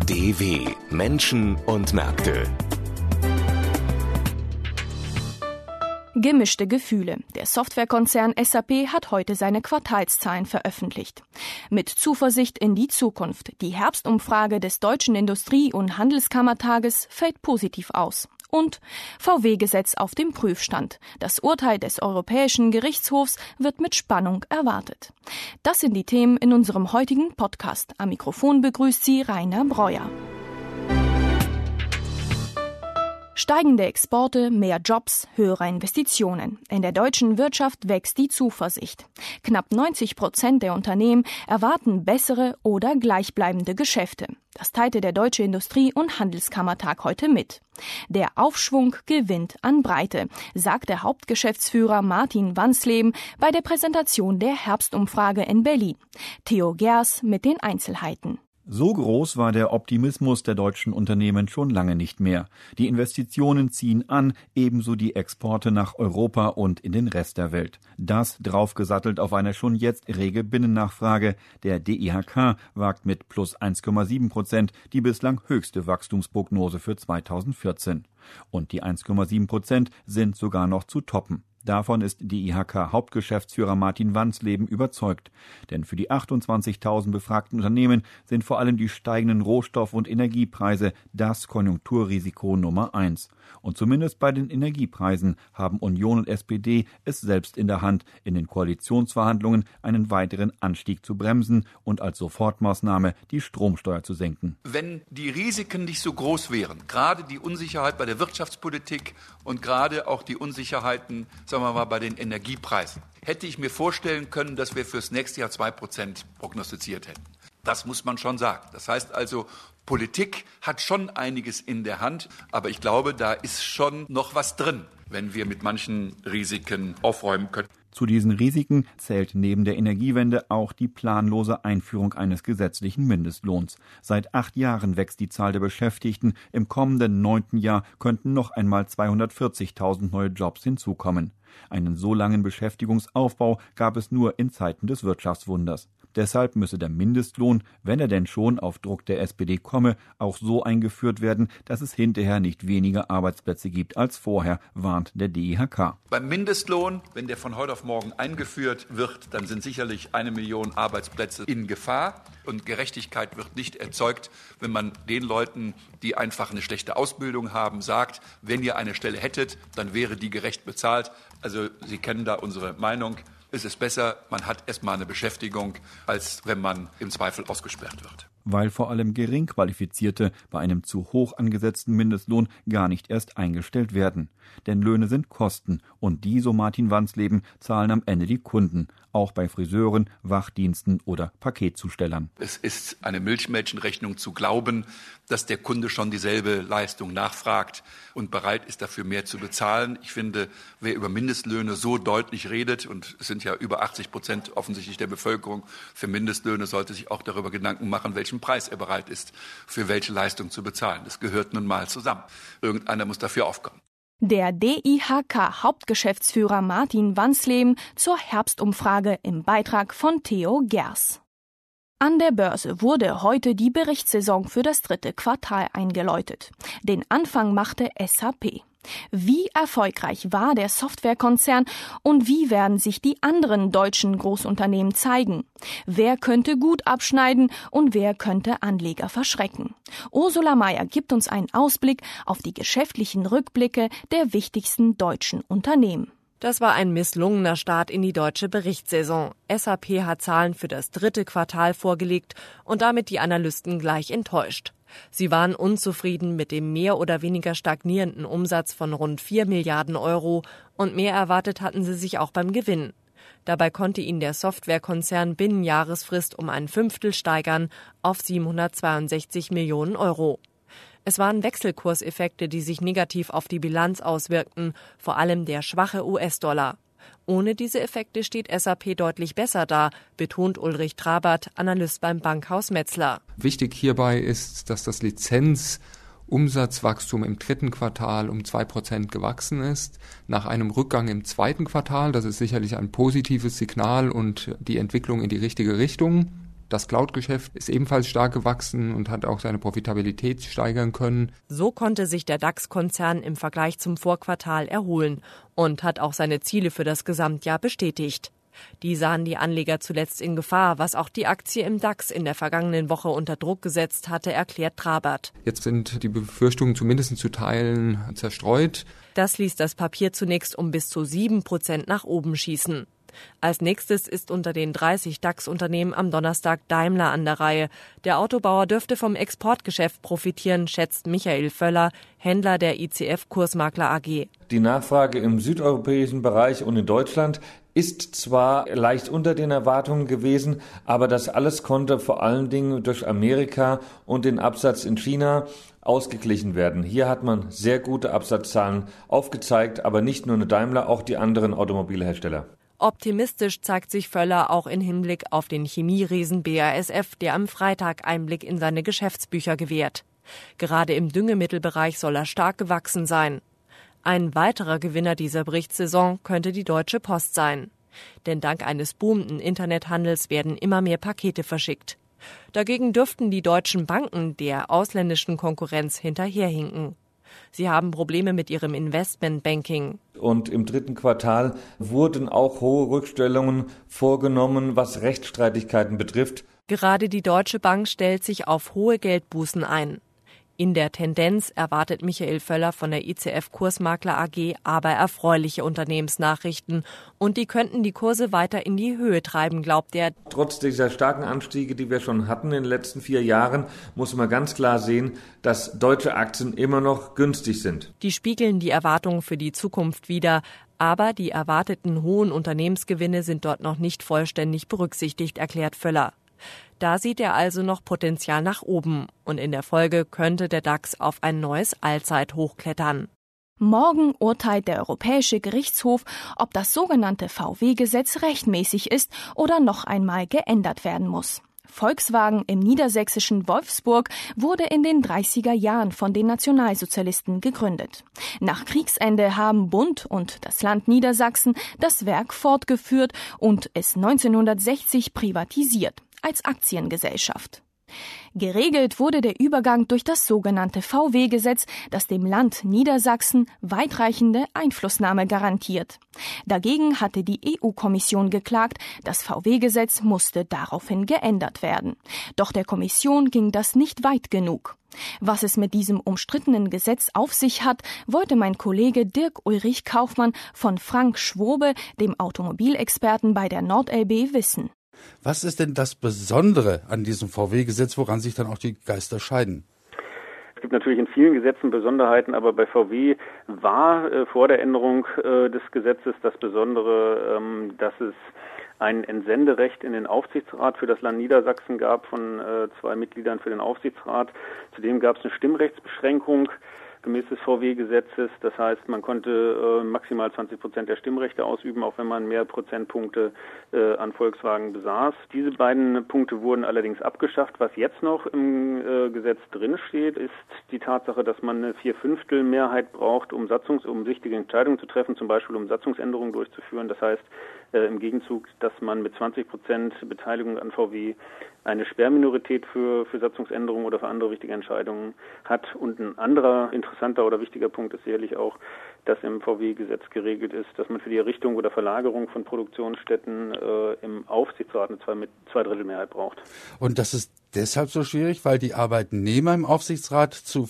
DW Menschen und Märkte. Gemischte Gefühle. Der Softwarekonzern SAP hat heute seine Quartalszahlen veröffentlicht. Mit Zuversicht in die Zukunft. Die Herbstumfrage des Deutschen Industrie- und Handelskammertages fällt positiv aus. Und VW-Gesetz auf dem Prüfstand. Das Urteil des Europäischen Gerichtshofs wird mit Spannung erwartet. Das sind die Themen in unserem heutigen Podcast. Am Mikrofon begrüßt Sie Rainer Breuer. Steigende Exporte, mehr Jobs, höhere Investitionen. In der deutschen Wirtschaft wächst die Zuversicht. Knapp 90% der Unternehmen erwarten bessere oder gleichbleibende Geschäfte. Das teilte der Deutsche Industrie- und Handelskammertag heute mit. Der Aufschwung gewinnt an Breite, sagt der Hauptgeschäftsführer Martin Wansleben bei der Präsentation der Herbstumfrage in Berlin. Theo Gers mit den Einzelheiten. So groß war der Optimismus der deutschen Unternehmen schon lange nicht mehr. Die Investitionen ziehen an, ebenso die Exporte nach Europa und in den Rest der Welt. Das draufgesattelt auf eine schon jetzt rege Binnennachfrage. Der DIHK wagt mit plus 1,7% die bislang höchste Wachstumsprognose für 2014. Und die 1,7% sind sogar noch zu toppen. Davon ist DIHK-Hauptgeschäftsführer Martin Wansleben überzeugt. Denn für die 28.000 befragten Unternehmen sind vor allem die steigenden Rohstoff- und Energiepreise das Konjunkturrisiko Nummer 1. Und zumindest bei den Energiepreisen haben Union und SPD es selbst in der Hand, in den Koalitionsverhandlungen einen weiteren Anstieg zu bremsen und als Sofortmaßnahme die Stromsteuer zu senken. Wenn die Risiken nicht so groß wären, gerade die Unsicherheit bei der Wirtschaftspolitik und gerade auch die Unsicherheiten, sagen wir mal, bei den Energiepreisen, hätte ich mir vorstellen können, dass wir fürs nächste Jahr 2% prognostiziert hätten. Das muss man schon sagen. Das heißt also, Politik hat schon einiges in der Hand, aber ich glaube, da ist schon noch was drin, wenn wir mit manchen Risiken aufräumen können. Zu diesen Risiken zählt neben der Energiewende auch die planlose Einführung eines gesetzlichen Mindestlohns. Seit 8 Jahren wächst die Zahl der Beschäftigten. Im kommenden 9. Jahr könnten noch einmal 240.000 neue Jobs hinzukommen. Einen so langen Beschäftigungsaufbau gab es nur in Zeiten des Wirtschaftswunders. Deshalb müsse der Mindestlohn, wenn er denn schon auf Druck der SPD komme, auch so eingeführt werden, dass es hinterher nicht weniger Arbeitsplätze gibt als vorher, warnt der DIHK. Beim Mindestlohn, wenn der von heute auf morgen eingeführt wird, dann sind sicherlich 1 Million Arbeitsplätze in Gefahr. Und Gerechtigkeit wird nicht erzeugt, wenn man den Leuten, die einfach eine schlechte Ausbildung haben, sagt, wenn ihr eine Stelle hättet, dann wäre die gerecht bezahlt. Also Sie kennen da unsere Meinung. Es ist besser, man hat erstmal eine Beschäftigung, als wenn man im Zweifel ausgesperrt wird. Weil vor allem Geringqualifizierte bei einem zu hoch angesetzten Mindestlohn gar nicht erst eingestellt werden. Denn Löhne sind Kosten und die, so Martin Wansleben, zahlen am Ende die Kunden, auch bei Friseuren, Wachdiensten oder Paketzustellern. Es ist eine Milchmädchenrechnung zu glauben, dass der Kunde schon dieselbe Leistung nachfragt und bereit ist, dafür mehr zu bezahlen. Ich finde, wer über Mindestlöhne so deutlich redet, und es sind ja über 80% offensichtlich der Bevölkerung für Mindestlöhne, sollte sich auch darüber Gedanken machen, welchen Preis er bereit ist, für welche Leistung zu bezahlen. Das gehört nun mal zusammen. Irgendeiner muss dafür aufkommen. Der DIHK-Hauptgeschäftsführer Martin Wansleben zur Herbstumfrage im Beitrag von Theo Gers. An der Börse wurde heute die Berichtssaison für das 3. Quartal eingeläutet. Den Anfang machte SAP. Wie erfolgreich war der Softwarekonzern und wie werden sich die anderen deutschen Großunternehmen zeigen? Wer könnte gut abschneiden und wer könnte Anleger verschrecken? Ursula Mayer gibt uns einen Ausblick auf die geschäftlichen Rückblicke der wichtigsten deutschen Unternehmen. Das war ein misslungener Start in die deutsche Berichtssaison. SAP hat Zahlen für das 3. Quartal vorgelegt und damit die Analysten gleich enttäuscht. Sie waren unzufrieden mit dem mehr oder weniger stagnierenden Umsatz von rund 4 Milliarden Euro und mehr erwartet hatten sie sich auch beim Gewinn. Dabei konnte ihn der Softwarekonzern binnen Jahresfrist um ein Fünftel steigern auf 762 Millionen Euro. Es waren Wechselkurseffekte, die sich negativ auf die Bilanz auswirkten, vor allem der schwache US-Dollar. Ohne diese Effekte steht SAP deutlich besser da, betont Ulrich Trabert, Analyst beim Bankhaus Metzler. Wichtig hierbei ist, dass das Lizenzumsatzwachstum im 3. Quartal um 2% gewachsen ist. Nach einem Rückgang im 2. Quartal, das ist sicherlich ein positives Signal und die Entwicklung in die richtige Richtung. Das Cloud-Geschäft ist ebenfalls stark gewachsen und hat auch seine Profitabilität steigern können. So konnte sich der DAX-Konzern im Vergleich zum Vorquartal erholen und hat auch seine Ziele für das Gesamtjahr bestätigt. Die sahen die Anleger zuletzt in Gefahr, was auch die Aktie im DAX in der vergangenen Woche unter Druck gesetzt hatte, erklärt Trabert. Jetzt sind die Befürchtungen zumindest zu Teilen zerstreut. Das ließ das Papier zunächst um bis zu 7% nach oben schießen. Als nächstes ist unter den 30 DAX-Unternehmen am Donnerstag Daimler an der Reihe. Der Autobauer dürfte vom Exportgeschäft profitieren, schätzt Michael Völler, Händler der ICF Kursmakler AG. Die Nachfrage im südeuropäischen Bereich und in Deutschland ist zwar leicht unter den Erwartungen gewesen, aber das alles konnte vor allen Dingen durch Amerika und den Absatz in China ausgeglichen werden. Hier hat man sehr gute Absatzzahlen aufgezeigt, aber nicht nur eine Daimler, auch die anderen Automobilhersteller. Optimistisch zeigt sich Völler auch in Hinblick auf den Chemieriesen BASF, der am Freitag Einblick in seine Geschäftsbücher gewährt. Gerade im Düngemittelbereich soll er stark gewachsen sein. Ein weiterer Gewinner dieser Berichtssaison könnte die Deutsche Post sein. Denn dank eines boomenden Internethandels werden immer mehr Pakete verschickt. Dagegen dürften die deutschen Banken der ausländischen Konkurrenz hinterherhinken. Sie haben Probleme mit ihrem Investmentbanking. Und im dritten Quartal wurden auch hohe Rückstellungen vorgenommen, was Rechtsstreitigkeiten betrifft. Gerade die Deutsche Bank stellt sich auf hohe Geldbußen ein. In der Tendenz erwartet Michael Völler von der ICF Kursmakler AG aber erfreuliche Unternehmensnachrichten und die könnten die Kurse weiter in die Höhe treiben, glaubt er. Trotz dieser starken Anstiege, die wir schon hatten in den letzten 4 Jahren, muss man ganz klar sehen, dass deutsche Aktien immer noch günstig sind. Die spiegeln die Erwartungen für die Zukunft wider, aber die erwarteten hohen Unternehmensgewinne sind dort noch nicht vollständig berücksichtigt, erklärt Völler. Da sieht er also noch Potenzial nach oben und in der Folge könnte der DAX auf ein neues Allzeithoch klettern. Morgen urteilt der Europäische Gerichtshof, ob das sogenannte VW-Gesetz rechtmäßig ist oder noch einmal geändert werden muss. Volkswagen im niedersächsischen Wolfsburg wurde in den 30er Jahren von den Nationalsozialisten gegründet. Nach Kriegsende haben Bund und das Land Niedersachsen das Werk fortgeführt und es 1960 privatisiert als Aktiengesellschaft. Geregelt wurde der Übergang durch das sogenannte VW-Gesetz, das dem Land Niedersachsen weitreichende Einflussnahme garantiert. Dagegen hatte die EU-Kommission geklagt, das VW-Gesetz musste daraufhin geändert werden. Doch der Kommission ging das nicht weit genug. Was es mit diesem umstrittenen Gesetz auf sich hat, wollte mein Kollege Dirk-Ulrich Kaufmann von Frank Schwobe, dem Automobilexperten bei der NordLB, wissen. Was ist denn das Besondere an diesem VW-Gesetz, woran sich dann auch die Geister scheiden? Es gibt natürlich in vielen Gesetzen Besonderheiten, aber bei VW war vor der Änderung des Gesetzes das Besondere, dass es ein Entsenderecht in den Aufsichtsrat für das Land Niedersachsen gab von 2 Mitgliedern für den Aufsichtsrat. Zudem gab es eine Stimmrechtsbeschränkung gemäß des VW-Gesetzes. Das heißt, man konnte maximal 20% der Stimmrechte ausüben, auch wenn man mehr Prozentpunkte an Volkswagen besaß. Diese beiden Punkte wurden allerdings abgeschafft. Was jetzt noch im Gesetz drin steht, ist die Tatsache, dass man eine 4/5 Mehrheit braucht, um wichtige Entscheidungen zu treffen, zum Beispiel um Satzungsänderungen durchzuführen. Das heißt, im Gegenzug, dass man mit 20% Beteiligung an VW eine Sperrminorität für Satzungsänderungen oder für andere wichtige Entscheidungen hat. Und ein anderer interessanter oder wichtiger Punkt ist sicherlich auch, dass im VW-Gesetz geregelt ist, dass man für die Errichtung oder Verlagerung von Produktionsstätten im Aufsichtsrat eine 2/3 braucht. Und das ist deshalb so schwierig, weil die Arbeitnehmer im Aufsichtsrat zu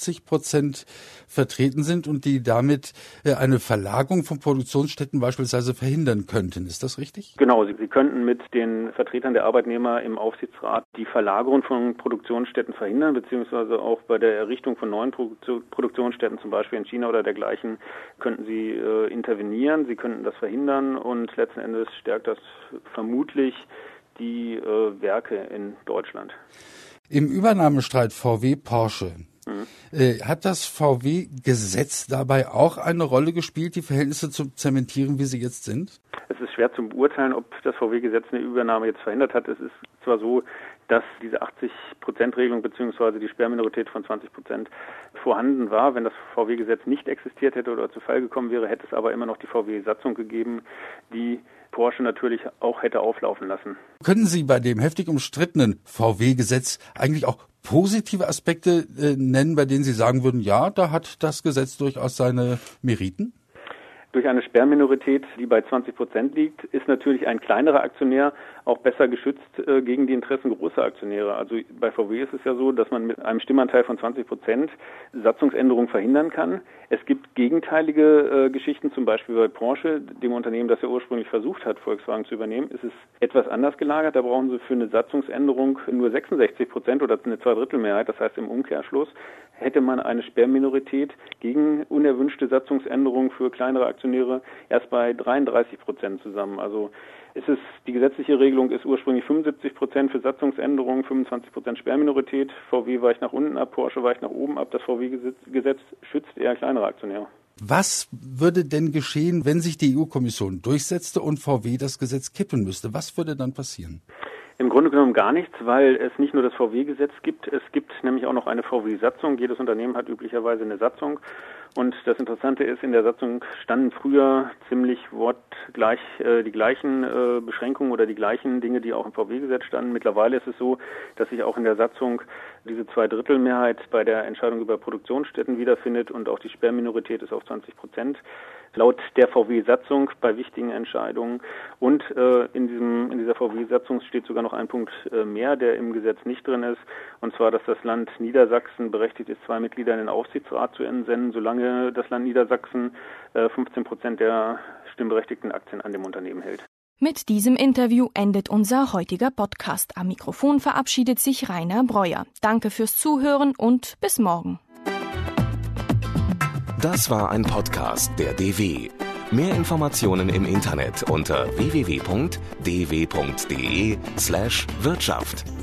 50% vertreten sind und die damit eine Verlagerung von Produktionsstätten beispielsweise verhindern könnten. Ist das richtig? Genau, Sie könnten mit den Vertretern der Arbeitnehmer im Aufsichtsrat die Verlagerung von Produktionsstätten verhindern, beziehungsweise auch bei der Errichtung von neuen Produktionsstätten, zum Beispiel in China oder dergleichen, könnten Sie intervenieren, Sie könnten das verhindern und letzten Endes stärkt das vermutlich die Werke in Deutschland. Im Übernahmestreit VW-Porsche hat das VW-Gesetz dabei auch eine Rolle gespielt, die Verhältnisse zu zementieren, wie sie jetzt sind? Es ist schwer zu beurteilen, ob das VW-Gesetz eine Übernahme jetzt verhindert hat. Es ist zwar so, dass diese 80%-Regelung bzw. die Sperrminorität von 20% vorhanden war. Wenn das VW-Gesetz nicht existiert hätte oder zu Fall gekommen wäre, hätte es aber immer noch die VW-Satzung gegeben, die Porsche natürlich auch hätte auflaufen lassen. Können Sie bei dem heftig umstrittenen VW-Gesetz eigentlich auch positive Aspekte nennen, bei denen Sie sagen würden, ja, da hat das Gesetz durchaus seine Meriten? Durch eine Sperrminorität, die bei 20% liegt, ist natürlich ein kleinerer Aktionär auch besser geschützt gegen die Interessen großer Aktionäre. Also bei VW ist es ja so, dass man mit einem Stimmanteil von 20% Satzungsänderungen verhindern kann. Es gibt gegenteilige Geschichten, zum Beispiel bei Porsche, dem Unternehmen, das ja ursprünglich versucht hat, Volkswagen zu übernehmen, ist es etwas anders gelagert. Da brauchen sie für eine Satzungsänderung nur 66% oder eine Zweidrittelmehrheit. Das heißt, im Umkehrschluss hätte man eine Sperrminorität gegen unerwünschte Satzungsänderungen für kleinere Aktionäre erst bei 33% zusammen. Also die gesetzliche Regelung ist ursprünglich 75% für Satzungsänderungen, 25% Sperrminorität. VW weicht nach unten ab, Porsche weicht nach oben ab. Das VW-Gesetz schützt eher kleinere Aktionäre. Was würde denn geschehen, wenn sich die EU-Kommission durchsetzte und VW das Gesetz kippen müsste? Was würde dann passieren? Im Grunde genommen gar nichts, weil es nicht nur das VW-Gesetz gibt, es gibt nämlich auch noch eine VW-Satzung. Jedes Unternehmen hat üblicherweise eine Satzung. Und das Interessante ist, in der Satzung standen früher ziemlich wortgleich die gleichen Beschränkungen oder die gleichen Dinge, die auch im VW-Gesetz standen. Mittlerweile ist es so, dass sich auch in der Satzung diese Zweidrittelmehrheit bei der Entscheidung über Produktionsstätten wiederfindet und auch die Sperrminorität ist auf 20%. Laut der VW-Satzung bei wichtigen Entscheidungen. Und in dieser VW-Satzung steht sogar noch ein Punkt mehr, der im Gesetz nicht drin ist. Und zwar, dass das Land Niedersachsen berechtigt ist, 2 Mitglieder in den Aufsichtsrat zu entsenden, solange das Land Niedersachsen 15% der stimmberechtigten Aktien an dem Unternehmen hält. Mit diesem Interview endet unser heutiger Podcast. Am Mikrofon verabschiedet sich Rainer Breuer. Danke fürs Zuhören und bis morgen. Das war ein Podcast der DW. Mehr Informationen im Internet unter www.dw.de/Wirtschaft.